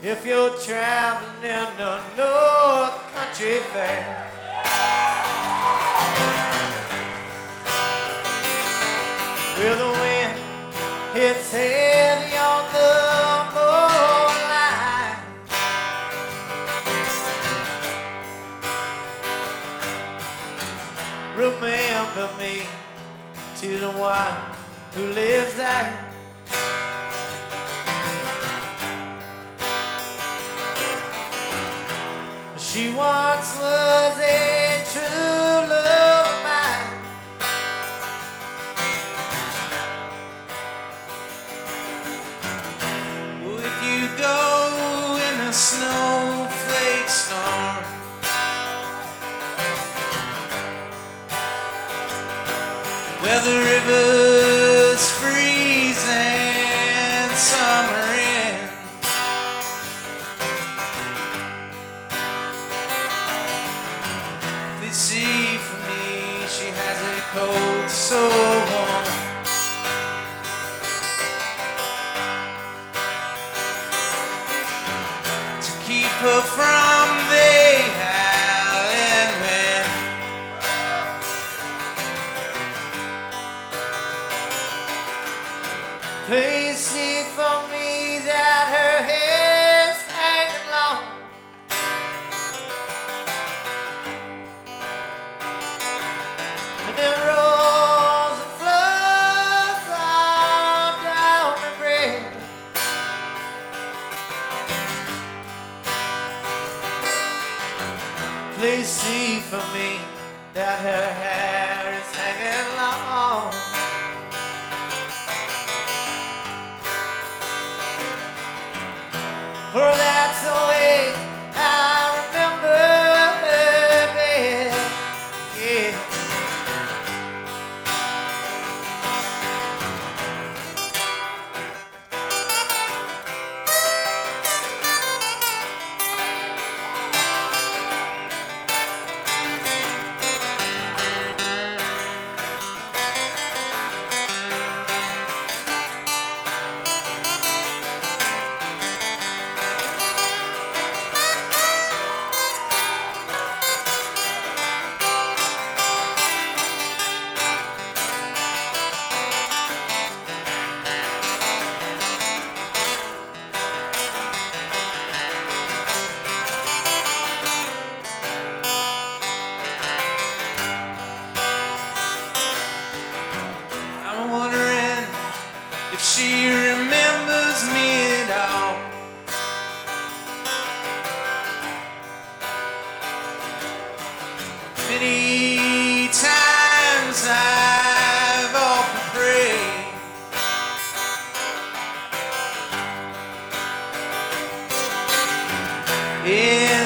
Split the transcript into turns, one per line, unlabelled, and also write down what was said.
if you're traveling in the North Country Fair. Well, the wind hits heavy on the moonlight. Remember me to the one who lives there. She once was a true love of mine. If you go in a snowflake storm, where the rivers freeze and summer ends, please see for me she has a coat so warm. To keep her from the howling wind. Please see for me that her hair's hanging long, and the rolls of floods all down her breast. Please see for me that her hair is hanging long. For that's the way I remember her best. Yeah. I'm wondering if she remembers me at all. Many times I've often prayed, yeah.